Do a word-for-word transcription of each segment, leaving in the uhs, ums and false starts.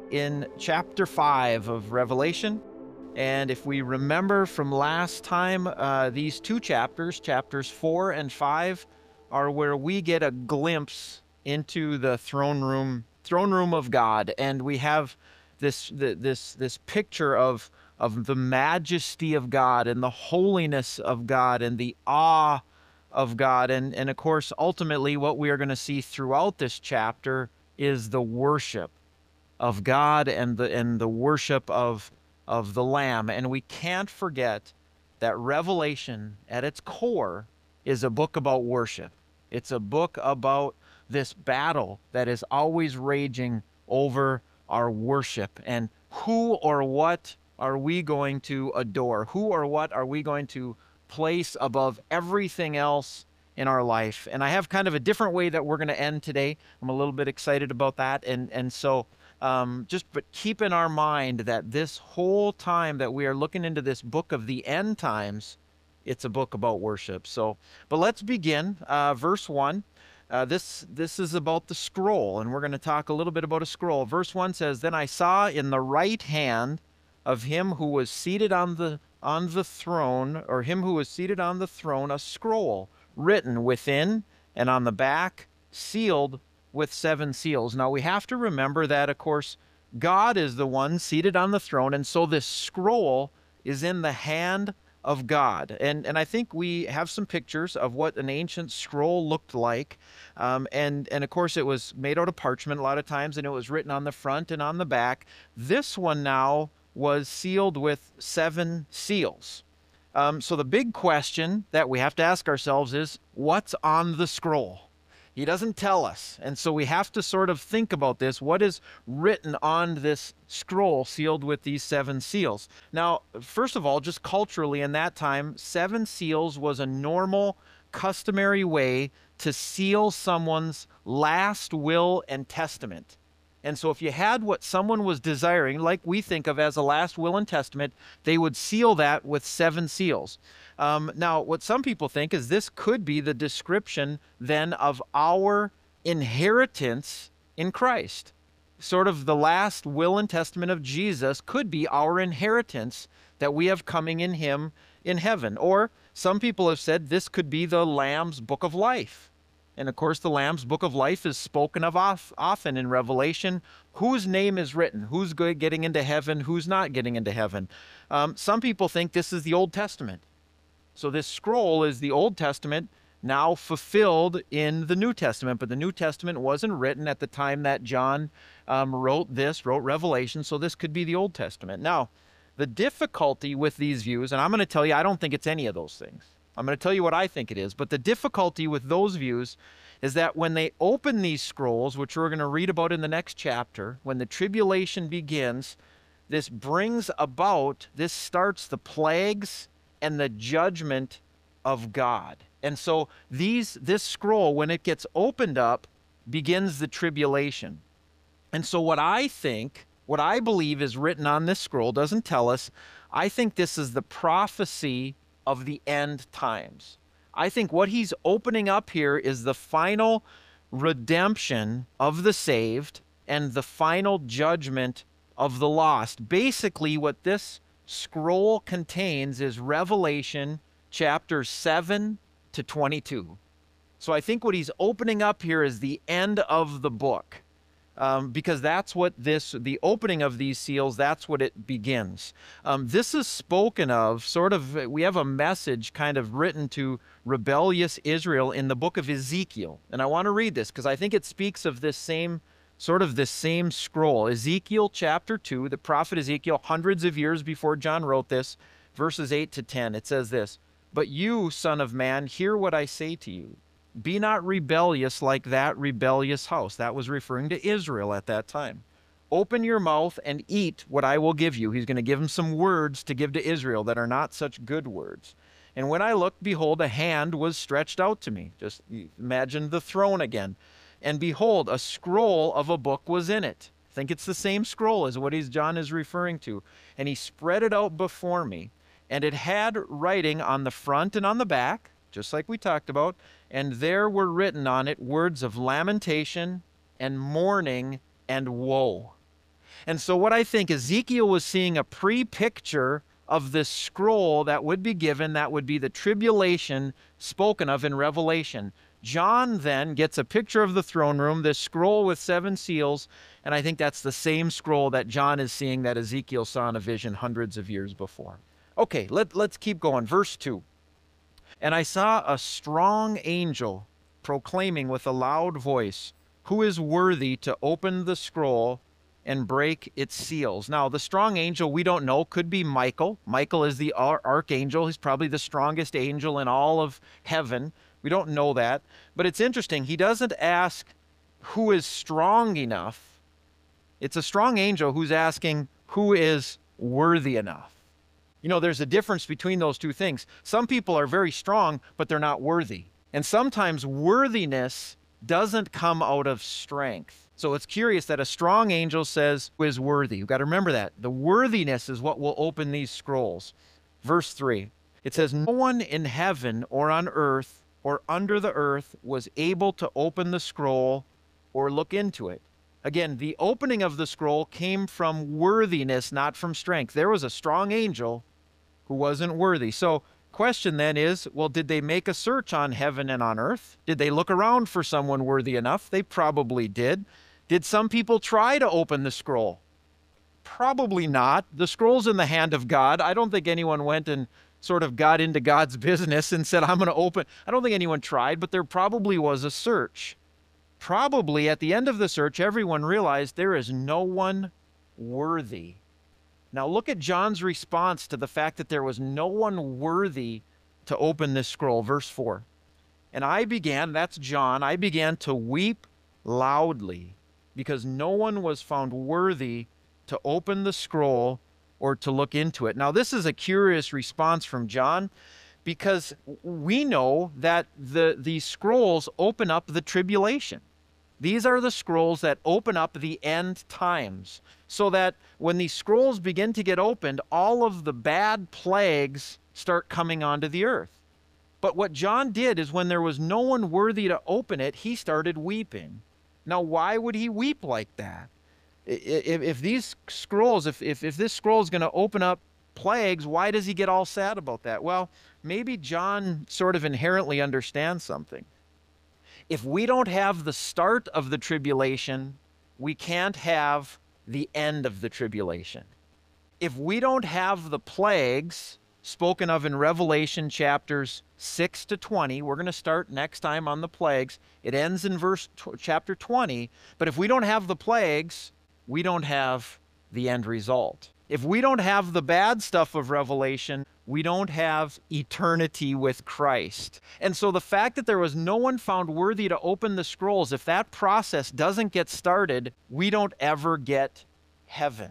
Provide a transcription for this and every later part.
in chapter five of Revelation. And if we remember from last time, uh, these two chapters, chapters four and five, are where we get a glimpse into the throne room, throne room of God, and we have this this this picture of of the majesty of God and the holiness of God and the awe of God, and and of course, ultimately, what we are going to see throughout this chapter is the worship of God and the and the worship of of the Lamb. And we can't forget that Revelation at its core is a book about worship. It's a book about this battle that is always raging over our worship, and who or what are we going to adore? Who or what are we going to place above everything else in our life? And I have kind of a different way that we're going to end today. I'm a little bit excited about that. And and so um, just but keep in our mind that this whole time that we are looking into this book of the end times, it's a book about worship. So, but let's begin. Uh, verse one. Uh, this this is about the scroll, and we're going to talk a little bit about a scroll. Verse one says, "Then I saw in the right hand of him who was seated on the on the throne, or him who was seated on the throne, a scroll written within and on the back, sealed with seven seals." Now we have to remember that, of course, God is the one seated on the throne, and so this scroll is in the hand of God. And and I think we have some pictures of what an ancient scroll looked like. Um, and, and of course, it was made out of parchment a lot of times, and it was written on the front and on the back. This one now was sealed with seven seals. Um, so the big question that we have to ask ourselves is, what's on the scroll? He doesn't tell us. And so we have to sort of think about this. What is written on this scroll sealed with these seven seals? Now, first of all, just culturally in that time, seven seals was a normal, customary way to seal someone's last will and testament. And so if you had what someone was desiring, like we think of as a last will and testament, they would seal that with seven seals. Um, now, what some people think is this could be the description then of our inheritance in Christ. Sort of the last will and testament of Jesus could be our inheritance that we have coming in him in heaven. Or some people have said this could be the Lamb's book of life. And of course, the Lamb's book of life is spoken of often in Revelation. Whose name is written? Who's getting into heaven? Who's not getting into heaven? Um, some people think this is the Old Testament. So this scroll is the Old Testament now fulfilled in the New Testament. But the New Testament wasn't written at the time that John um, wrote this, wrote Revelation. So this could be the Old Testament. Now, the difficulty with these views, and I'm going to tell you, I don't think it's any of those things. I'm going to tell you what I think it is. But the difficulty with those views is that when they open these scrolls, which we're going to read about in the next chapter, when the tribulation begins, this brings about, this starts the plagues and the judgment of God. And so these this scroll, when it gets opened up, begins the tribulation. And so what I think, what I believe is written on this scroll, doesn't tell us, I think this is the prophecy of the end times. I think what he's opening up here is the final redemption of the saved and the final judgment of the lost. Basically, what this scroll contains is Revelation chapters seven to twenty-two. So I think what he's opening up here is the end of the book. Um, because that's what this, the opening of these seals, that's what it begins. Um, this is spoken of, sort of, we have a message kind of written to rebellious Israel in the book of Ezekiel. And I want to read this because I think it speaks of this same, sort of this same scroll. Ezekiel chapter two, the prophet Ezekiel, hundreds of years before John wrote this, verses eight to ten, it says this, "But you, son of man, hear what I say to you. Be not rebellious like that rebellious house." That was referring to Israel at that time. "Open your mouth and eat what I will give you." He's going to give them some words to give to Israel that are not such good words. "And when I looked, behold, a hand was stretched out to me." Just imagine the throne again. "And behold, a scroll of a book was in it." I think it's the same scroll as what he's, John is referring to. "And he spread it out before me. And it had writing on the front and on the back," just like we talked about, "and there were written on it words of lamentation and mourning and woe." And so what I think Ezekiel was seeing a pre-picture of this scroll that would be given, that would be the tribulation spoken of in Revelation. John then gets a picture of the throne room, this scroll with seven seals, and I think that's the same scroll that John is seeing that Ezekiel saw in a vision hundreds of years before. Okay, let, let's keep going. Verse two. And I saw a strong angel proclaiming with a loud voice, "Who is worthy to open the scroll and break its seals?" Now, the strong angel, we don't know, could be Michael. Michael is the archangel. He's probably the strongest angel in all of heaven. We don't know that. But it's interesting. He doesn't ask who is strong enough. It's a strong angel who's asking who is worthy enough. You know, there's a difference between those two things. Some people are very strong, but they're not worthy. And sometimes worthiness doesn't come out of strength. So it's curious that a strong angel says who is worthy. You've got to remember that. The worthiness is what will open these scrolls. Verse three, it says, "No one in heaven or on earth or under the earth was able to open the scroll or look into it." Again, the opening of the scroll came from worthiness, not from strength. There was a strong angel who wasn't worthy. So question then is, well, did they make a search on heaven and on earth? Did they look around for someone worthy enough? They probably did. Did some people try to open the scroll? Probably not. The scroll's in the hand of God. I don't think anyone went and sort of got into God's business and said, I'm going to open. I don't think anyone tried, but there probably was a search. Probably at the end of the search, everyone realized there is no one worthy. Now look at John's response to the fact that there was no one worthy to open this scroll. Verse four. "And I began," that's John, "I began to weep loudly because no one was found worthy to open the scroll or to look into it." Now this is a curious response from John because we know that the, these scrolls open up the tribulation. These are the scrolls that open up the end times, so that when these scrolls begin to get opened, all of the bad plagues start coming onto the earth. But what John did is when there was no one worthy to open it, he started weeping. Now, why would he weep like that? If, if these scrolls, if, if, if this scroll is going to open up plagues, why does he get all sad about that? Well, maybe John sort of inherently understands something. If we don't have the start of the tribulation, we can't have the end of the tribulation. If we don't have the plagues spoken of in Revelation chapters six to twenty, we're going to start next time on the plagues. It ends in verse chapter twenty, but if we don't have the plagues, we don't have the end result. If we don't have the bad stuff of Revelation, we don't have eternity with Christ. And so the fact that there was no one found worthy to open the scrolls, if that process doesn't get started, we don't ever get heaven.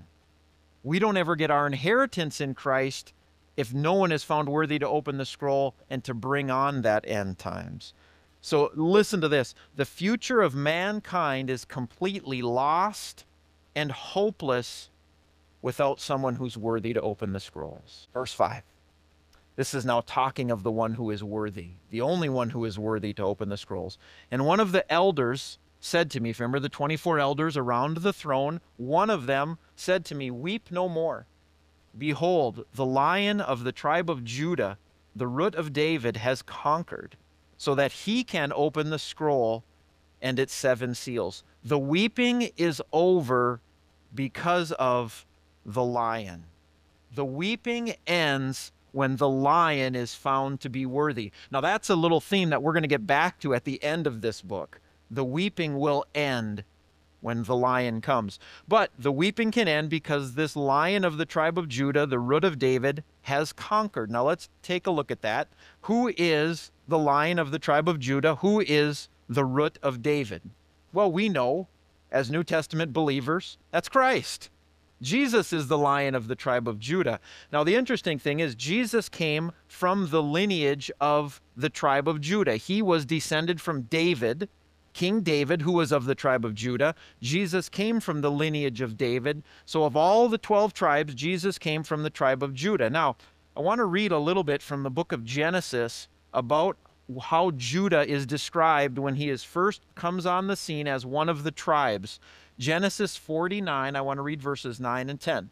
We don't ever get our inheritance in Christ if no one is found worthy to open the scroll and to bring on that end times. So listen to this. The future of mankind is completely lost and hopeless without someone who's worthy to open the scrolls. Verse five. This is now talking of the one who is worthy, the only one who is worthy to open the scrolls. "And one of the elders said to me," remember the twenty-four elders around the throne, one of them said to me, "Weep no more. Behold, the Lion of the tribe of Judah, the Root of David, has conquered, so that he can open the scroll and its seven seals." The weeping is over because of the Lion. The weeping ends when the Lion is found to be worthy. Now that's a little theme that we're going to get back to at the end of this book. The weeping will end when the Lion comes. But the weeping can end because this Lion of the tribe of Judah, the Root of David, has conquered. Now let's take a look at that. Who is the Lion of the tribe of Judah? Who is the Root of David? Well, we know as New Testament believers, that's Christ. Jesus is the Lion of the tribe of Judah. Now, the interesting thing is Jesus came from the lineage of the tribe of Judah. He was descended from David, King David, who was of the tribe of Judah. Jesus came from the lineage of David. So of all the twelve tribes, Jesus came from the tribe of Judah. Now, I want to read a little bit from the book of Genesis about how Judah is described when he is first comes on the scene as one of the tribes. Genesis forty-nine, I want to read verses nine and ten.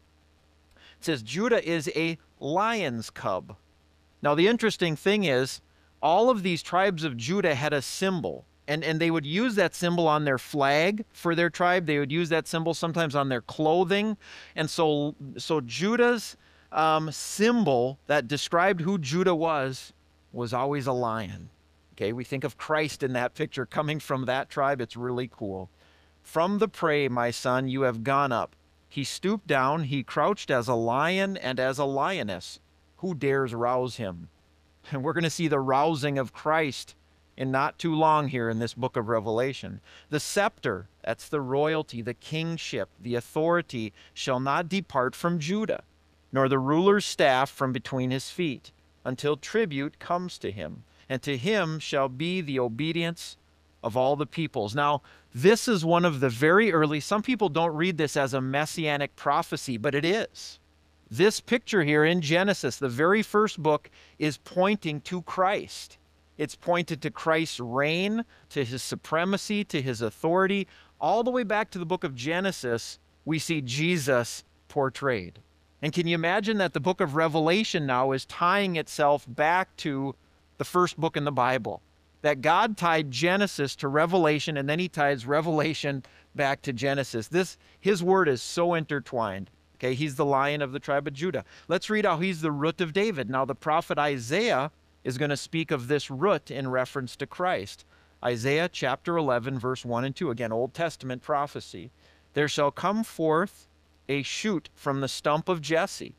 It says, Judah is a lion's cub. Now, the interesting thing is, all of these tribes of Judah had a symbol, and, and they would use that symbol on their flag for their tribe. They would use that symbol sometimes on their clothing. And so, so Judah's um, symbol that described who Judah was, was always a lion. Okay, we think of Christ in that picture coming from that tribe. It's really cool. From the prey, my son, you have gone up. He stooped down, he crouched as a lion and as a lioness. Who dares rouse him? And we're going to see the rousing of Christ in not too long here in this book of Revelation. The scepter, that's the royalty, the kingship, the authority, shall not depart from Judah, nor the ruler's staff from between his feet, until tribute comes to him. And to him shall be the obedience of all the peoples. Now, this is one of the very early, some people don't read this as a messianic prophecy, but it is. This picture here in Genesis, the very first book, is pointing to Christ. It's pointed to Christ's reign, to his supremacy, to his authority. All the way back to the book of Genesis, we see Jesus portrayed. And can you imagine that the book of Revelation now is tying itself back to the first book in the Bible? That God tied Genesis to Revelation, and then he ties Revelation back to Genesis. This, his word is so intertwined. Okay, he's the Lion of the tribe of Judah. Let's read how he's the root of David. Now, the prophet Isaiah is going to speak of this root in reference to Christ. Isaiah chapter eleven, verse one and two. Again, Old Testament prophecy. There shall come forth a shoot from the stump of Jesse,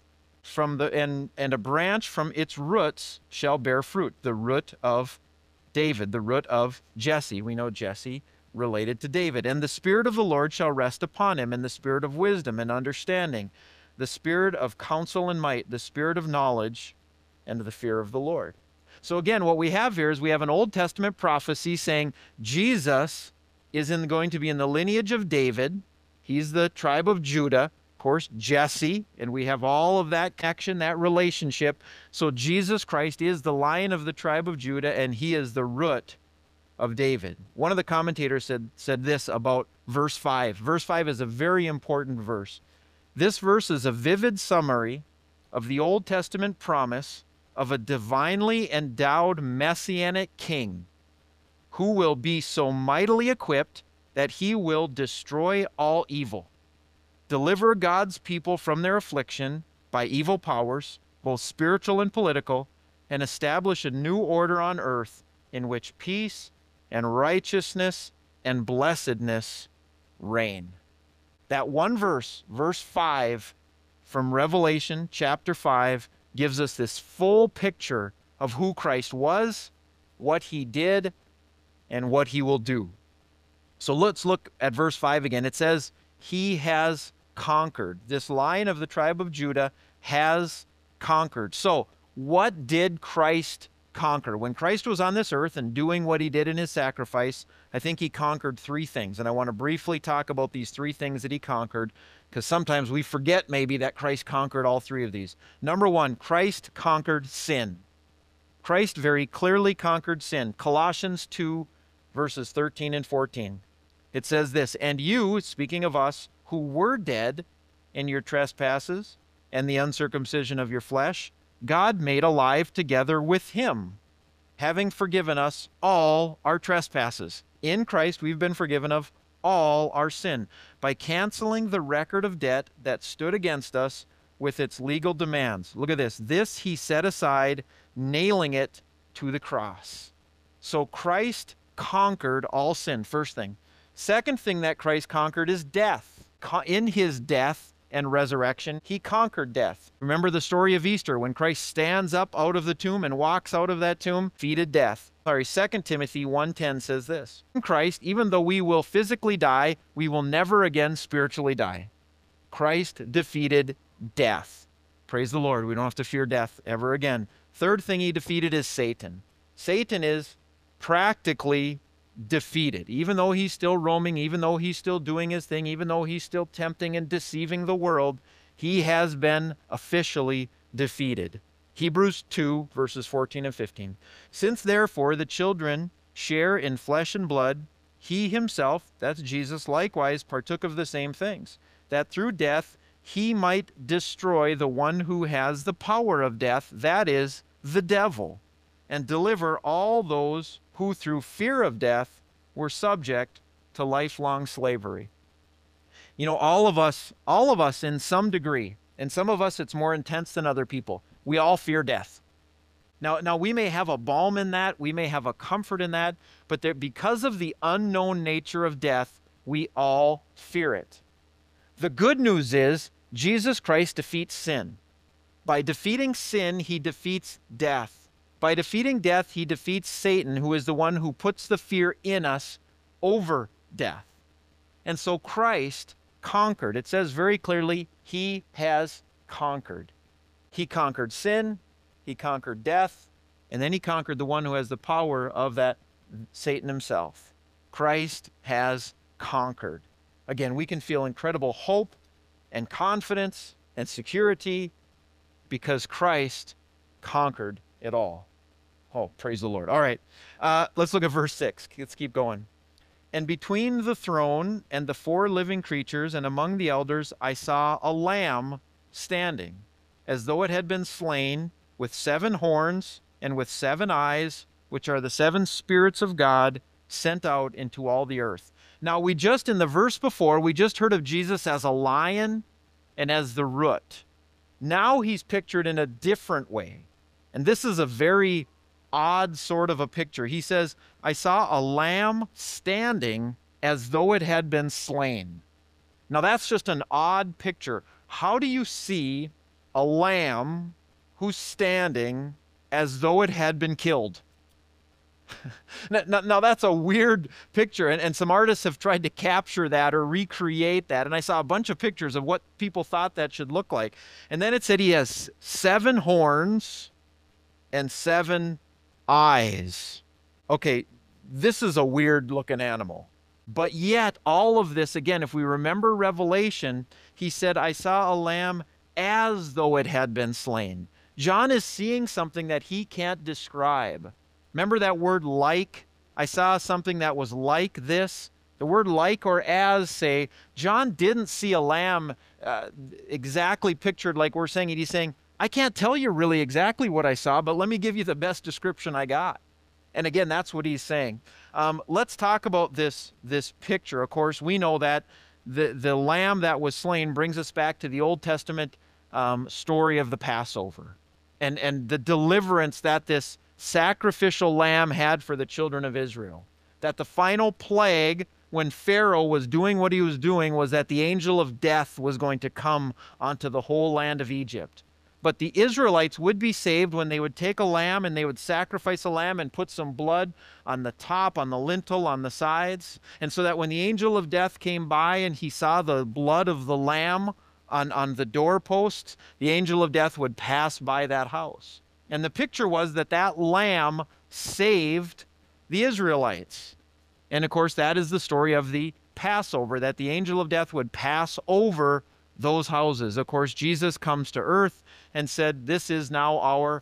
from the and, and a branch from its roots shall bear fruit. The root of David, the root of Jesse. We know Jesse related to David. And the Spirit of the Lord shall rest upon him, and the Spirit of wisdom and understanding, the Spirit of counsel and might, the Spirit of knowledge and the fear of the Lord. So again, what we have here is we have an Old Testament prophecy saying Jesus is in, going to be in the lineage of David. He's the tribe of Judah. Of course, Jesse, and we have all of that connection, that relationship. So Jesus Christ is the Lion of the tribe of Judah, and he is the root of David. One of the commentators said, said this about verse five. Verse five is a very important verse. This verse is a vivid summary of the Old Testament promise of a divinely endowed messianic king who will be so mightily equipped that he will destroy all evil, deliver God's people from their affliction by evil powers, both spiritual and political, and establish a new order on earth in which peace and righteousness and blessedness reign. That one verse, verse five from Revelation chapter five, gives us this full picture of who Christ was, what he did, and what he will do. So let's look at verse five again. It says, he has conquered. This Lion of the tribe of Judah has conquered. So what did Christ conquer? When Christ was on this earth and doing what he did in his sacrifice, I think he conquered three things. And I want to briefly talk about these three things that he conquered, because sometimes we forget maybe that Christ conquered all three of these. Number one, Christ conquered sin. Christ very clearly conquered sin. Colossians two, verses thirteen and fourteen. It says this, and you, speaking of us, who were dead in your trespasses and the uncircumcision of your flesh, God made alive together with him, having forgiven us all our trespasses. In Christ, we've been forgiven of all our sin by canceling the record of debt that stood against us with its legal demands. Look at this. This he set aside, nailing it to the cross. So Christ conquered all sin, first thing. Second thing that Christ conquered is death. In his death and resurrection, he conquered death. Remember the story of Easter when Christ stands up out of the tomb and walks out of that tomb, defeated death. Sorry, Second Timothy one ten says this. In Christ, even though we will physically die, we will never again spiritually die. Christ defeated death. Praise the Lord. We don't have to fear death ever again. Third thing he defeated is Satan. Satan is practically defeated. Even though he's still roaming, even though he's still doing his thing, even though he's still tempting and deceiving the world, he has been officially defeated. Hebrews two, verses fourteen and fifteen. Since therefore the children share in flesh and blood, he himself, that's Jesus, likewise partook of the same things, that through death he might destroy the one who has the power of death, that is, the devil, and deliver all those who through fear of death were subject to lifelong slavery. You know, all of us, all of us in some degree, and some of us it's more intense than other people, we all fear death. Now, now we may have a balm in that, we may have a comfort in that, but there, because of the unknown nature of death, we all fear it. The good news is Jesus Christ defeats sin. By defeating sin, he defeats death. By defeating death, he defeats Satan, who is the one who puts the fear in us over death. And so Christ conquered. It says very clearly, he has conquered. He conquered sin, he conquered death, and then he conquered the one who has the power of that, Satan himself. Christ has conquered. Again, we can feel incredible hope and confidence and security because Christ conquered it all. Oh, praise the Lord. All right, uh, let's look at verse six. Let's keep going. And between the throne and the four living creatures and among the elders, I saw a lamb standing, as though it had been slain, with seven horns and with seven eyes, which are the seven spirits of God sent out into all the earth. Now, we just, in the verse before, we just heard of Jesus as a lion and as the root. Now he's pictured in a different way. And this is a very odd sort of a picture. He says, I saw a lamb standing as though it had been slain. Now that's just an odd picture. How do you see a lamb who's standing as though it had been killed? now, now, now that's a weird picture, and, and some artists have tried to capture that or recreate that, and I saw a bunch of pictures of what people thought that should look like. And then it said he has seven horns and seven eyes. Okay, this is a weird looking animal. But yet, all of this, again, if we remember Revelation, he said, I saw a lamb as though it had been slain. John is seeing something that he can't describe. Remember that word like? I saw something that was like this. The word like or as say, John didn't see a lamb uh, exactly pictured like we're saying it. He's saying, I can't tell you really exactly what I saw, but let me give you the best description I got. And again, that's what he's saying. Um, let's talk about this, this picture. Of course, we know that the, the lamb that was slain brings us back to the Old Testament um, story of the Passover and, and the deliverance that this sacrificial lamb had for the children of Israel. That the final plague, when Pharaoh was doing what he was doing, was that the angel of death was going to come onto the whole land of Egypt. But the Israelites would be saved when they would take a lamb and they would sacrifice a lamb and put some blood on the top, on the lintel, on the sides. And so that when the angel of death came by and he saw the blood of the lamb on, on the doorposts, the angel of death would pass by that house. And the picture was that that lamb saved the Israelites. And of course, that is the story of the Passover, that the angel of death would pass over those houses. Of course, Jesus comes to earth and said, this is now our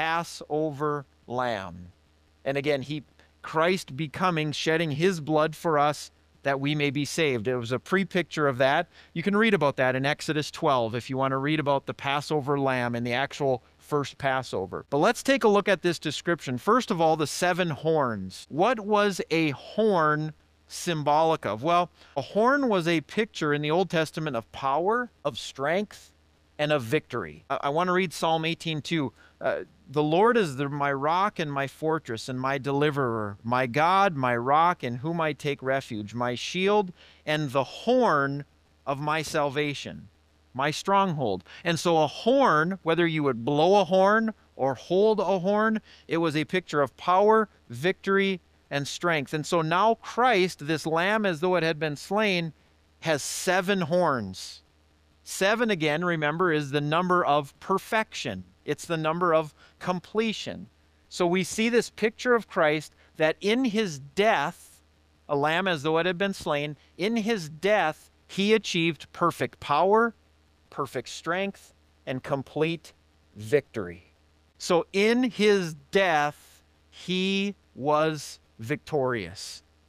Passover lamb. And again, he, Christ becoming, shedding his blood for us that we may be saved. It was a pre-picture of that. You can read about that in Exodus twelve if you want to read about the Passover lamb and the actual first Passover. But let's take a look at this description. First of all, the seven horns. What was a horn symbolic of? Well, a horn was a picture in the Old Testament of power, of strength, and of victory. I, I want to read Psalm eighteen two. Uh, the Lord is the, my rock and my fortress and my deliverer, my God, my rock in whom I take refuge, my shield and the horn of my salvation, my stronghold. And so a horn, whether you would blow a horn or hold a horn, it was a picture of power, victory, and strength. And so now Christ, this lamb as though it had been slain, has seven horns. Seven, again, remember, is the number of perfection. It's the number of completion. So we see this picture of Christ that in his death, a lamb as though it had been slain, in his death, he achieved perfect power, perfect strength, and complete victory. So in his death, he was victorious.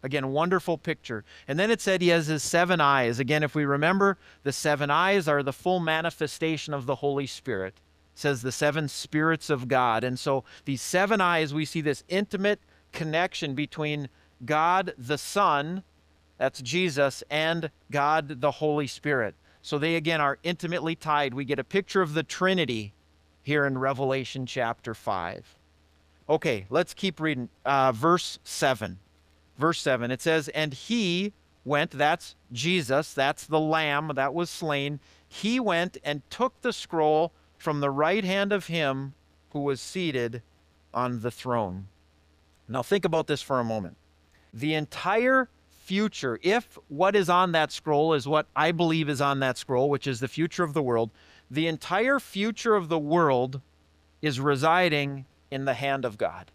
Again, wonderful picture. And then it said he has his seven eyes. Again, if we remember, the seven eyes are the full manifestation of the Holy Spirit. It says the seven spirits of God. And so these seven eyes, we see this intimate connection between God the Son, that's Jesus, and God the Holy Spirit. So they, again, are intimately tied. We get a picture of the Trinity here in Revelation chapter five. Okay, let's keep reading. Uh, verse seven. Verse seven, it says, and he went, that's Jesus, that's the Lamb that was slain. He went and took the scroll from the right hand of him who was seated on the throne. Now think about this for a moment. The entire future, if what is on that scroll is what I believe is on that scroll, which is the future of the world, the entire future of the world is residing in the hand of God.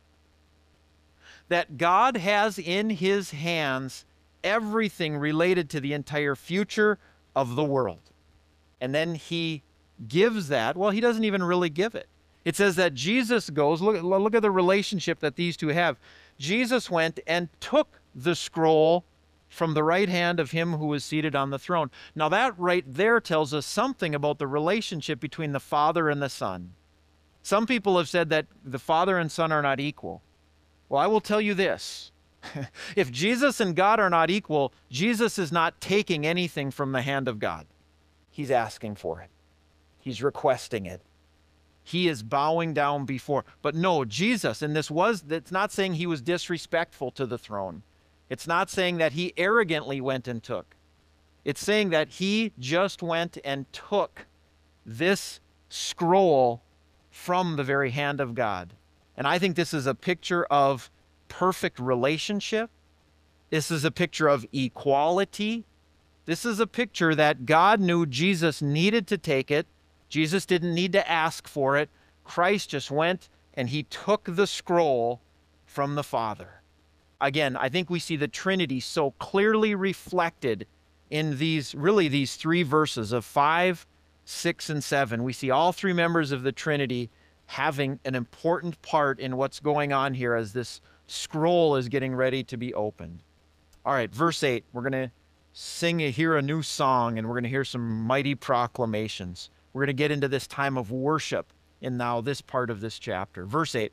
That God has in his hands everything related to the entire future of the world. And then he gives that. Well, he doesn't even really give it. It says that Jesus goes, look, look at the relationship that these two have. Jesus went and took the scroll from the right hand of him who was seated on the throne. Now that right there tells us something about the relationship between the Father and the Son. Some people have said that the Father and Son are not equal. Well, I will tell you this. If Jesus and God are not equal, Jesus is not taking anything from the hand of God. He's asking for it. He's requesting it. He is bowing down before. But no, Jesus, and this was, it's not saying he was disrespectful to the throne. It's not saying that he arrogantly went and took. It's saying that he just went and took this scroll from the very hand of God. And I think this is a picture of perfect relationship. This is a picture of equality. This is a picture that God knew Jesus needed to take it. Jesus didn't need to ask for it. Christ just went and he took the scroll from the Father. Again, I think we see the Trinity so clearly reflected in these, really these three verses of five, six, and seven. We see all three members of the Trinity having an important part in what's going on here as this scroll is getting ready to be opened. All right, verse eight, we're going to sing, hear a new song, and we're going to hear some mighty proclamations. We're going to get into this time of worship in now this part of this chapter. Verse eight,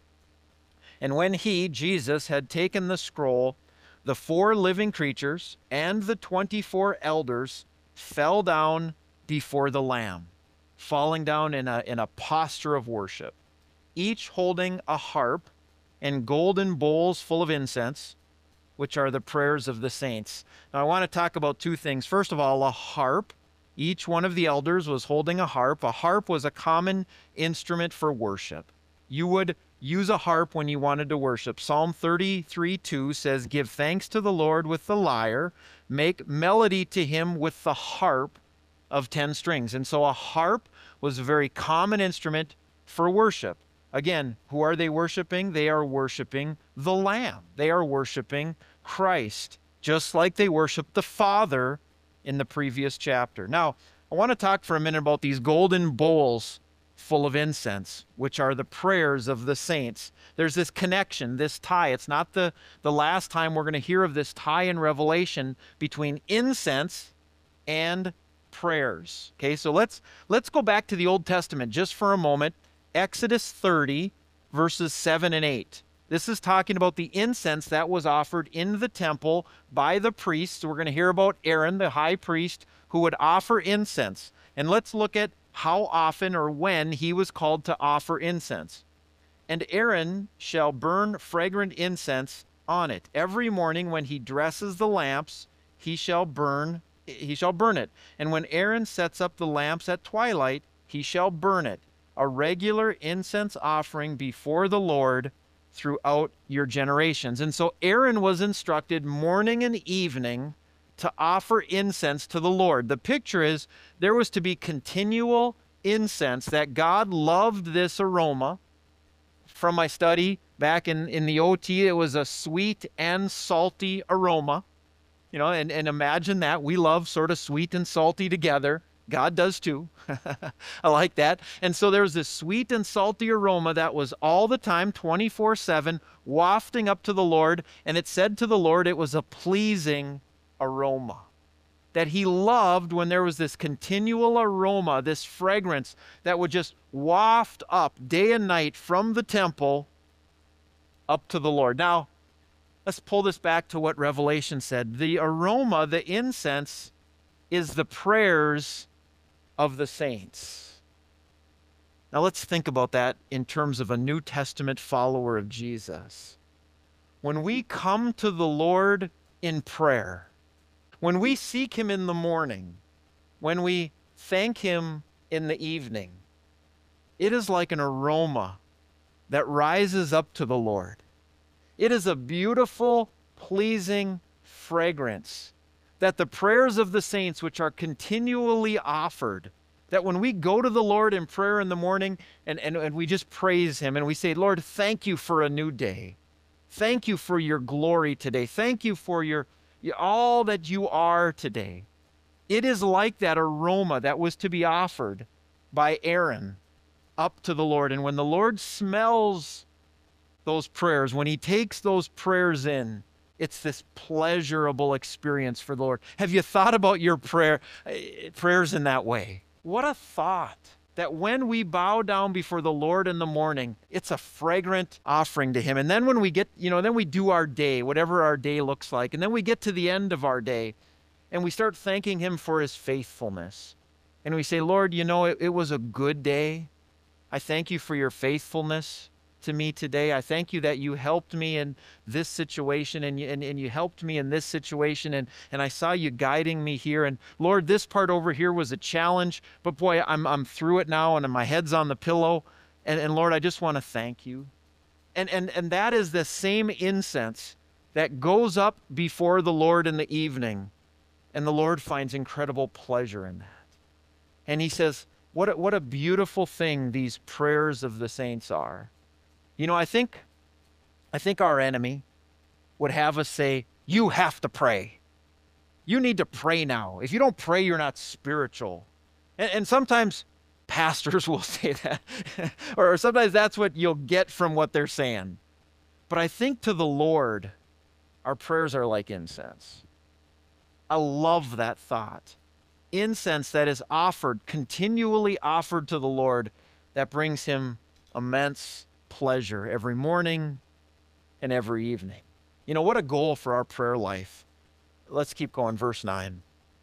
and when he, Jesus, had taken the scroll, the four living creatures and the twenty-four elders fell down before the Lamb, falling down in a, in a posture of worship, each holding a harp and golden bowls full of incense, which are the prayers of the saints. Now I want to talk about two things. First of all, a harp. Each one of the elders was holding a harp. A harp was a common instrument for worship. You would use a harp when you wanted to worship. Psalm thirty-three two says, give thanks to the Lord with the lyre, make melody to him with the harp of ten strings. And so a harp was a very common instrument for worship. Again, who are they worshiping? They are worshiping the Lamb. They are worshiping Christ, just like they worshiped the Father in the previous chapter. Now, I want to talk for a minute about these golden bowls full of incense, which are the prayers of the saints. There's this connection, this tie. It's not the, the last time we're going to hear of this tie in Revelation between incense and prayers. Okay, so let's let's go back to the Old Testament just for a moment. Exodus thirty, verses seven and eight. This is talking about the incense that was offered in the temple by the priests. We're going to hear about Aaron, the high priest, who would offer incense. And let's look at how often or when he was called to offer incense. And Aaron shall burn fragrant incense on it. Every morning when he dresses the lamps, he shall burn he shall burn it. And when Aaron sets up the lamps at twilight, he shall burn it. A regular incense offering before the Lord throughout your generations. And so Aaron was instructed morning and evening to offer incense to the Lord. The picture is there was to be continual incense, that God loved this aroma. From my study back in, in the O T, it was a sweet and salty aroma. You know, and, and imagine that. We love sort of sweet and salty together. God does too. I like that. And so there's this sweet and salty aroma that was all the time, twenty-four seven, wafting up to the Lord. And it said to the Lord, it was a pleasing aroma. That he loved when there was this continual aroma, this fragrance that would just waft up day and night from the temple up to the Lord. Now, let's pull this back to what Revelation said. The aroma, the incense, is the prayers of the saints. Now let's think about that in terms of a New Testament follower of Jesus. When we come to the Lord in prayer, when we seek him in the morning, when we thank him in the evening, it is like an aroma that rises up to the Lord. It is a beautiful, pleasing fragrance that the prayers of the saints, which are continually offered, that when we go to the Lord in prayer in the morning and, and, and we just praise him and we say, Lord, thank you for a new day. Thank you for your glory today. Thank you for your, your all that you are today. It is like that aroma that was to be offered by Aaron up to the Lord. And when the Lord smells those prayers, when he takes those prayers in, it's this pleasurable experience for the Lord. Have you thought about your prayer, prayers in that way? What a thought that when we bow down before the Lord in the morning, it's a fragrant offering to him. And then when we get, you know, then we do our day, whatever our day looks like. And then we get to the end of our day and we start thanking him for his faithfulness. And we say, Lord, you know, it, it was a good day. I thank you for your faithfulness to me today. I thank you that you helped me in this situation and you, and, and you helped me in this situation and, and I saw you guiding me here. And Lord, this part over here was a challenge, but boy, I'm, I'm through it now and my head's on the pillow. And, and Lord, I just want to thank you. And, and, and that is the same incense that goes up before the Lord in the evening. And the Lord finds incredible pleasure in that. And he says, what a, what a beautiful thing these prayers of the saints are. You know, I think, I think our enemy would have us say, you have to pray. You need to pray now. If you don't pray, you're not spiritual. And, and sometimes pastors will say that, or sometimes that's what you'll get from what they're saying. But I think to the Lord, our prayers are like incense. I love that thought. Incense that is offered, continually offered to the Lord, that brings him immense pleasure every morning and every evening. You know, what a goal for our prayer life. Let's keep going, verse nine.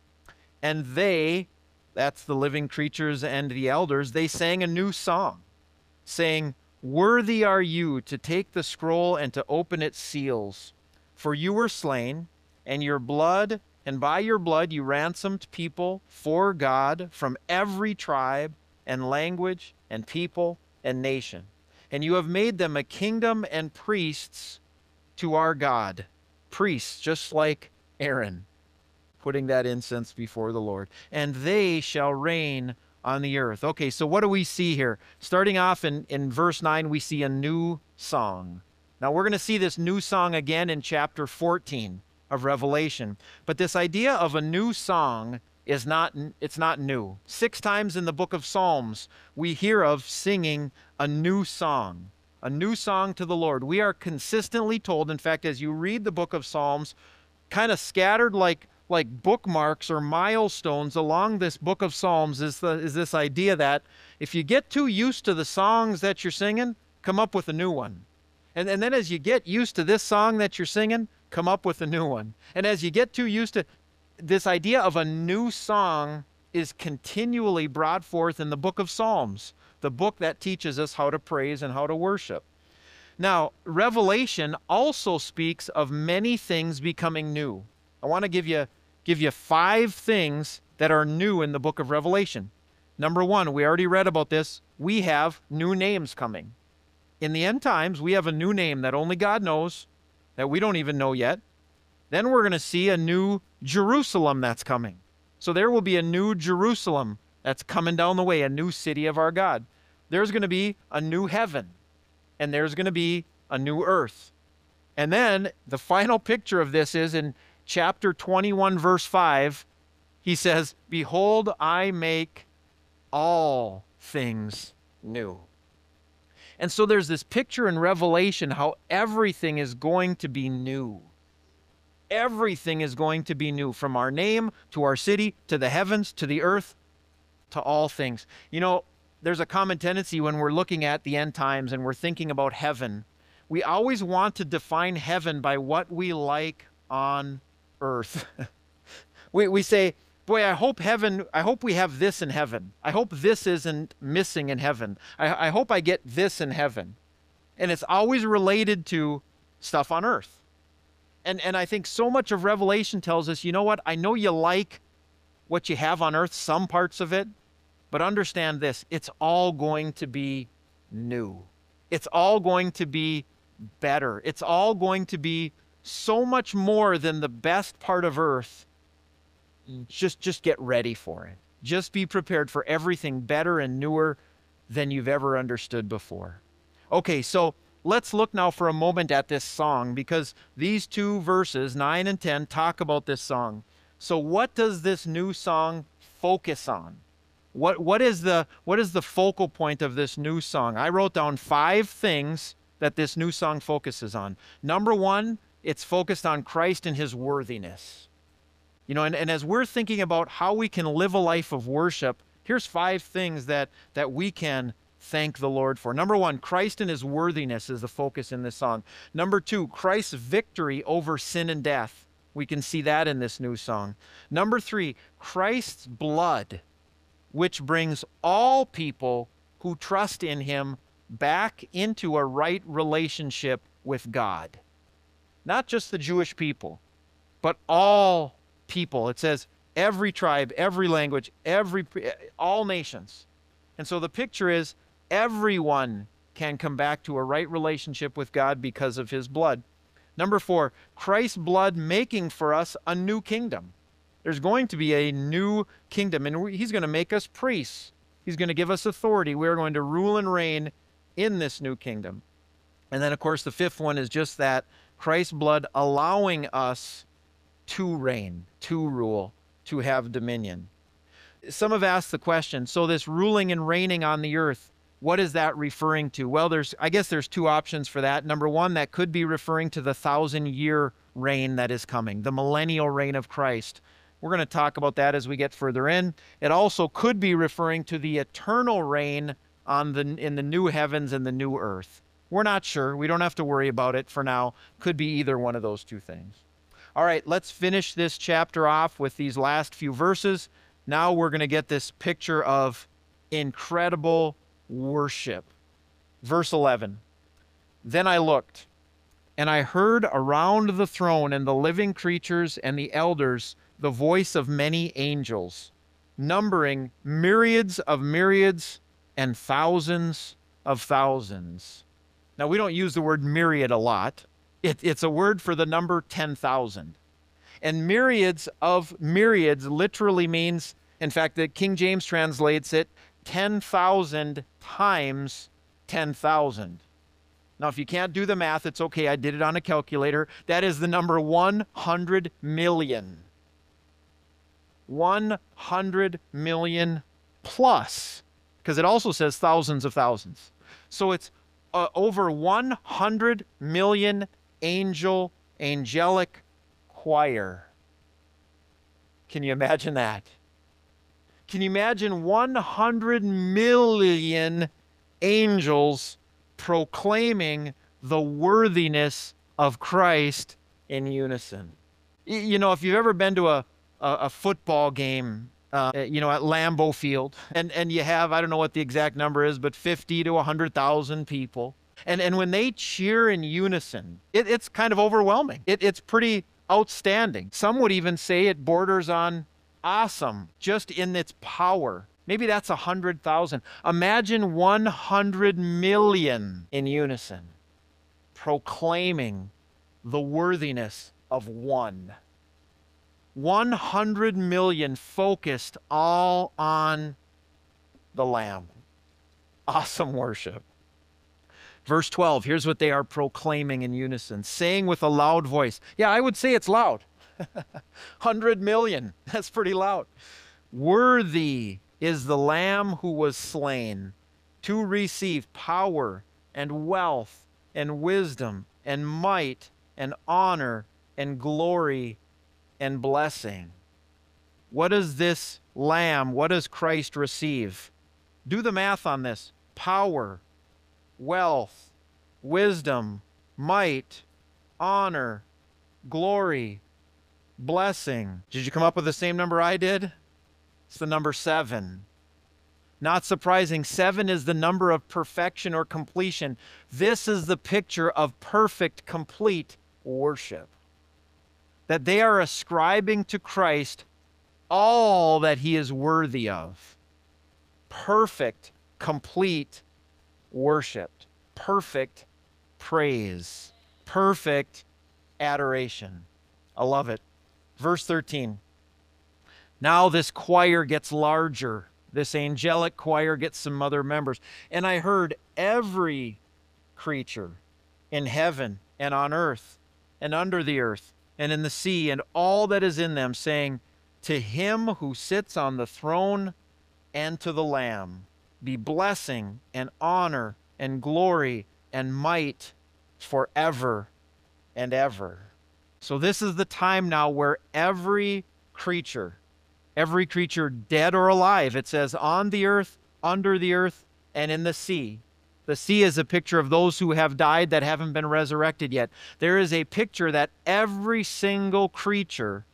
And they, that's the living creatures and the elders, they sang a new song, saying, worthy are you to take the scroll and to open its seals. For you were slain, and your blood, and by your blood you ransomed people for God from every tribe and language and people and nation. And you have made them a kingdom and priests to our God. Priests, just like Aaron, putting that incense before the Lord. And they shall reign on the earth. Okay, so what do we see here? Starting off in, in verse nine, we see a new song. Now we're going to see this new song again in chapter fourteen of Revelation. But this idea of a new song is not, it's not new. Six times in the book of Psalms, we hear of singing a new song, a new song to the Lord. We are consistently told, in fact, as you read the book of Psalms, kind of scattered like, like bookmarks or milestones along this book of Psalms is, the, is this idea that if you get too used to the songs that you're singing, come up with a new one. And, and then as you get used to this song that you're singing, come up with a new one. And as you get too used to this idea of a new song is continually brought forth in the book of Psalms, the book that teaches us how to praise and how to worship. Now, Revelation also speaks of many things becoming new. I want to give you, give you five things that are new in the book of Revelation. Number one, we already read about this. We have new names coming. In the end times, we have a new name that only God knows, that we don't even know yet. Then we're going to see a new Jerusalem that's coming. So there will be a new Jerusalem that's coming down the way, a new city of our God. There's going to be a new heaven, and there's going to be a new earth. And then the final picture of this is in chapter twenty-one, verse five. He says, behold, I make all things new. And so there's this picture in Revelation how everything is going to be new. Everything is going to be new, from our name to our city to the heavens to the earth to all things. You know, there's a common tendency when we're looking at the end times and we're thinking about heaven. We always want to define heaven by what we like on earth. we, we say, boy, I hope heaven, I hope we have this in heaven. I hope this isn't missing in heaven. I, I hope I get this in heaven. And it's always related to stuff on earth. And, and I think so much of Revelation tells us, you know what? I know you like what you have on earth, some parts of it, but understand this, it's all going to be new. It's all going to be better. It's all going to be so much more than the best part of earth. Just, just get ready for it. Just be prepared for everything better and newer than you've ever understood before. Okay, so let's look now for a moment at this song, because these two verses, nine and ten, talk about this song. So what does this new song focus on? What, what, is the, what is the focal point of this new song? I wrote down five things that this new song focuses on. Number one, it's focused on Christ and his worthiness. You know, and, and as we're thinking about how we can live a life of worship, here's five things that, that we can thank the Lord for. Number one, Christ and his worthiness is the focus in this song. Number two, Christ's victory over sin and death. We can see that in this new song. Number three, Christ's blood, which brings all people who trust in him back into a right relationship with God. Not just the Jewish people, but all people. It says every tribe, every language, every all nations. And so the picture is everyone can come back to a right relationship with God because of his blood. Number four, Christ's blood making for us a new kingdom. There's going to be a new kingdom, and he's going to make us priests. He's going to give us authority. We're going to rule and reign in this new kingdom. And then, of course, the fifth one is just that, Christ's blood allowing us to reign, to rule, to have dominion. Some have asked the question, so this ruling and reigning on the earth, what is that referring to? Well, there's, I guess there's two options for that. Number one, that could be referring to the thousand-year reign that is coming, the millennial reign of Christ. We're going to talk about that as we get further in. It also could be referring to the eternal reign on the, in the new heavens and the new earth. We're not sure. We don't have to worry about it for now. Could be either one of those two things. All right, let's finish this chapter off with these last few verses. Now we're going to get this picture of incredible worship. Verse eleven, then I looked, and I heard around the throne and the living creatures and the elders the voice of many angels, numbering myriads of myriads and thousands of thousands. Now, we don't use the word myriad a lot. It, it's a word for the number ten thousand. And myriads of myriads literally means, in fact, the King James translates it ten thousand times ten thousand. Now, if you can't do the math, it's okay. I did it on a calculator. That is the number one hundred million. one hundred million plus, because it also says thousands of thousands. So it's uh, over one hundred million angel, angelic choir. Can you imagine that? Can you imagine one hundred million angels proclaiming the worthiness of Christ in unison? You know, if you've ever been to a, a, a football game, uh, you know, at Lambeau Field, and, and you have, I don't know what the exact number is, but fifty to one hundred thousand people. And, and when they cheer in unison, it, it's kind of overwhelming. It, it's pretty outstanding. Some would even say it borders on awesome, just in its power. Maybe that's one hundred thousand. Imagine one hundred million in unison, proclaiming the worthiness of one. one hundred million focused all on the Lamb. Awesome worship. Verse twelve, here's what they are proclaiming in unison, saying with a loud voice. Yeah, I would say it's loud. Hundred million. That's pretty loud. Worthy is the Lamb who was slain to receive power and wealth and wisdom and might and honor and glory and blessing. What does this Lamb, what does Christ receive? Do the math on this. Power, wealth, wisdom, might, honor, glory, blessing. Did you come up with the same number I did? It's the number seven. Not surprising, seven is the number of perfection or completion. This is the picture of perfect, complete worship. That they are ascribing to Christ all that he is worthy of. Perfect, complete worship. Perfect praise. Perfect adoration. I love it. Verse thirteen. Now this choir gets larger. This angelic choir gets some other members. And I heard every creature in heaven and on earth and under the earth and in the sea and all that is in them saying, to him who sits on the throne and to the Lamb be blessing and honor and glory and might forever and ever. So this is the time now where every creature, every creature dead or alive, it says on the earth, under the earth, and in the sea. The sea is a picture of those who have died that haven't been resurrected yet. There is a picture that every single creature,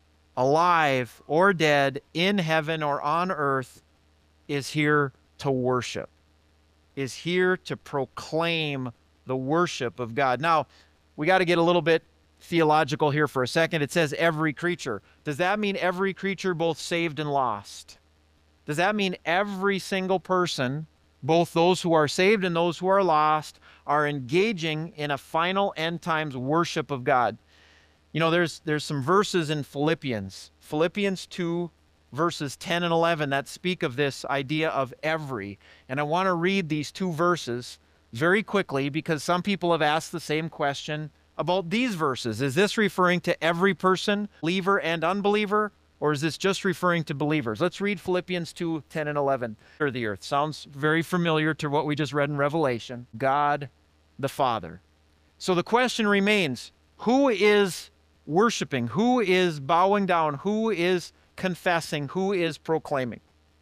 alive or dead, in heaven or on earth, is here to worship, is here to proclaim the worship of God. Now, we got to get a little bit theological here for a second. It says every creature. Does that mean every creature, both saved and lost? Does that mean every single person, both those who are saved and those who are lost, are engaging in a final end times worship of God? You know, there's there's some verses in Philippians, Philippians two, verses ten and eleven, that speak of this idea of every. And I want to read these two verses very quickly because some people have asked the same question about these verses. Is this referring to every person, believer and unbeliever, or is this just referring to believers? Let's read Philippians two, ten and eleven. Or the earth sounds very familiar to what we just read in Revelation. God the Father. So the question remains, who is worshiping? Who is bowing down? Who is confessing? Who is proclaiming?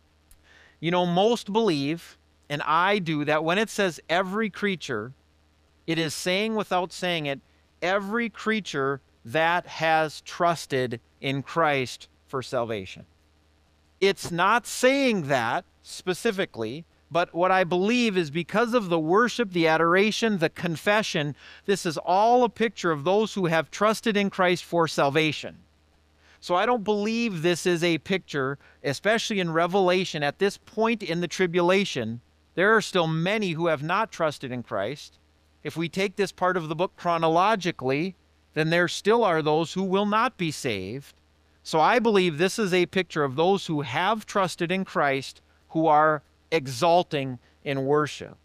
You know, most believe, and I do, that when it says every creature, it is saying without saying it, every creature that has trusted in Christ for salvation. It's not saying that specifically, but what I believe is because of the worship, the adoration, the confession, this is all a picture of those who have trusted in Christ for salvation. So I don't believe this is a picture, especially in Revelation, at this point in the tribulation, there are still many who have not trusted in Christ. If we take this part of the book chronologically, then there still are those who will not be saved. So I believe this is a picture of those who have trusted in Christ, who are exalting in worship.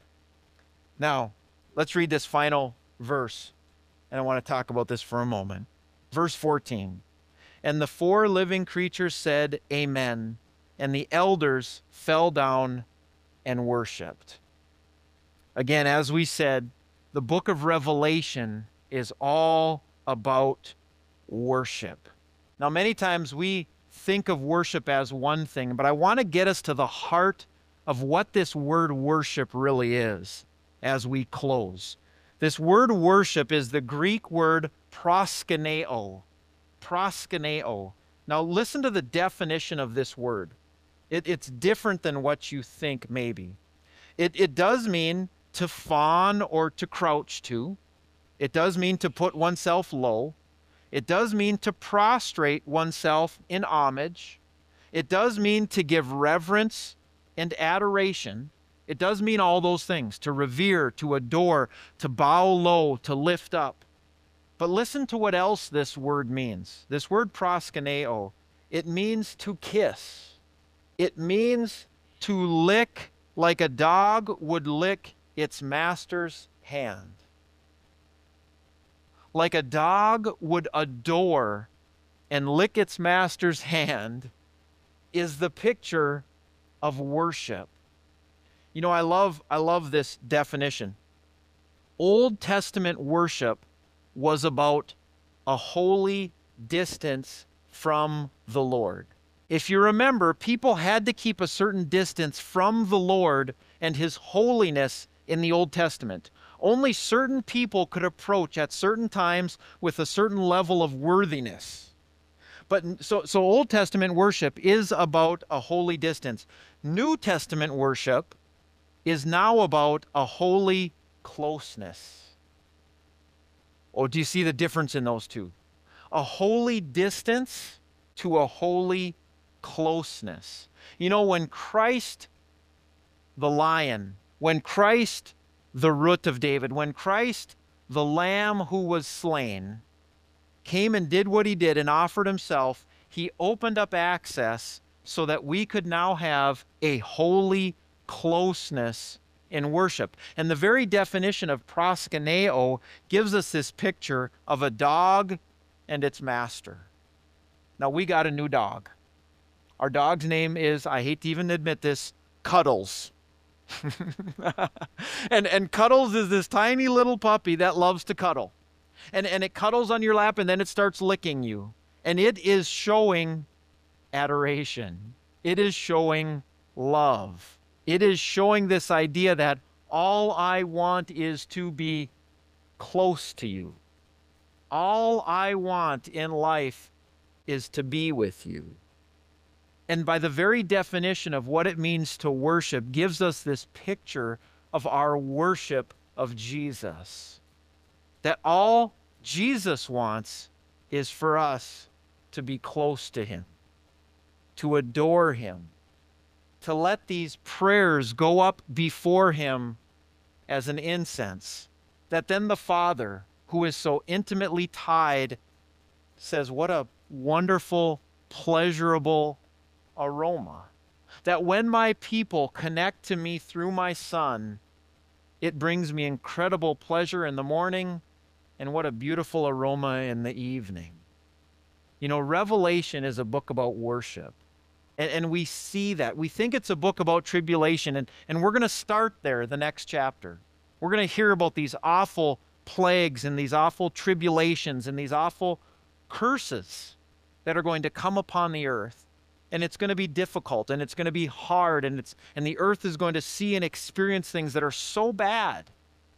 Now, let's read this final verse, and I want to talk about this for a moment. Verse fourteen. And the four living creatures said, Amen. And the elders fell down and worshiped. Again, as we said, the book of Revelation is all about worship. Now, many times we think of worship as one thing, but I want to get us to the heart of what this word worship really is as we close. This word worship is the Greek word proskuneo. Proskuneo. Now, listen to the definition of this word. It, it's different than what you think, maybe. It, it does mean to fawn or to crouch to. It does mean to put oneself low. It does mean to prostrate oneself in homage. It does mean to give reverence and adoration. It does mean all those things, to revere, to adore, to bow low, to lift up. But listen to what else this word means. This word proskuneo, it means to kiss. It means to lick like a dog would lick its master's hand. Like a dog would adore and lick its master's hand is the picture of worship. You know, I love I love this definition. Old Testament worship was about a holy distance from the Lord. If you remember, people had to keep a certain distance from the Lord and his holiness in the Old Testament. Only certain people could approach at certain times with a certain level of worthiness. But so, so Old Testament worship is about a holy distance. New Testament worship is now about a holy closeness. Oh, do you see the difference in those two? A holy distance to a holy closeness. You know, when Christ, the lion, when Christ, the root of David, when Christ, the lamb who was slain, came and did what he did and offered himself, he opened up access so that we could now have a holy closeness in worship. And the very definition of proskuneo gives us this picture of a dog and its master. Now, we got a new dog. Our dog's name is, I hate to even admit this, Cuddles. and, and Cuddles is this tiny little puppy that loves to cuddle. And, and it cuddles on your lap, and then it starts licking you. And it is showing adoration. It is showing love. It is showing this idea that all I want is to be close to you. All I want in life is to be with you. And by the very definition of what it means to worship, gives us this picture of our worship of Jesus. That all Jesus wants is for us to be close to him, to adore him, to let these prayers go up before him as an incense, that then the Father, who is so intimately tied, says, what a wonderful, pleasurable aroma. That when my people connect to me through my Son, it brings me incredible pleasure in the morning, and what a beautiful aroma in the evening. You know, Revelation is a book about worship. And, and we see that. We think it's a book about tribulation, and, and we're going to start there the next chapter. We're going to hear about these awful plagues and these awful tribulations and these awful curses that are going to come upon the earth. And it's going to be difficult, and it's going to be hard, and it's and the earth is going to see and experience things that are so bad.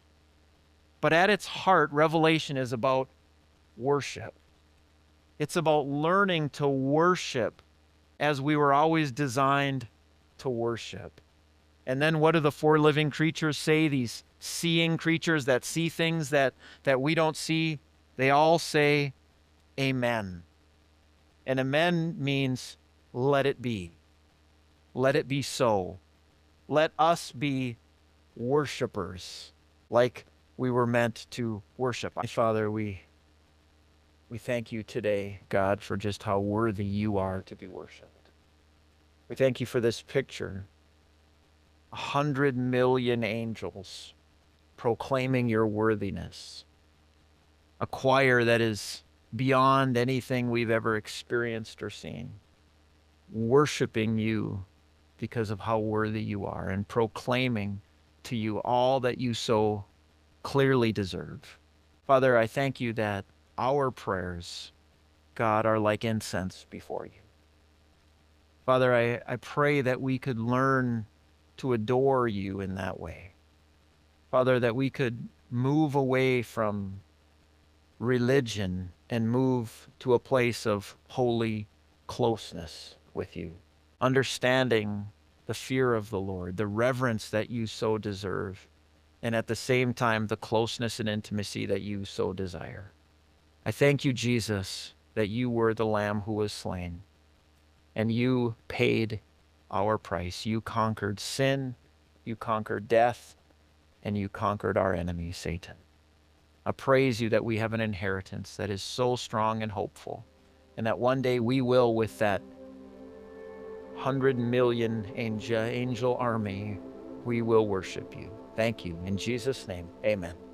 But at its heart, Revelation is about worship. It's about learning to worship as we were always designed to worship. And then what do the four living creatures say? These seeing creatures that see things that, that we don't see, they all say, Amen. And amen means, let it be. Let it be so. Let us be worshipers like we were meant to worship. Father, we, we thank you today, God, for just how worthy you are to be worshiped. We thank you for this picture. A hundred million angels proclaiming your worthiness. A choir that is beyond anything we've ever experienced or seen. Worshiping you because of how worthy you are and proclaiming to you all that you so clearly deserve. Father, I thank you that our prayers, God, are like incense before you. Father, I, I pray that we could learn to adore you in that way. Father, that we could move away from religion and move to a place of holy closeness with you, understanding the fear of the Lord, the reverence that you so deserve, and at the same time, the closeness and intimacy that you so desire. I thank you, Jesus, that you were the Lamb who was slain, and you paid our price. You conquered sin, you conquered death, and you conquered our enemy, Satan. I praise you that we have an inheritance that is so strong and hopeful, and that one day we will, with that hundred million angel, angel army, we will worship you. Thank you. In Jesus' name, amen.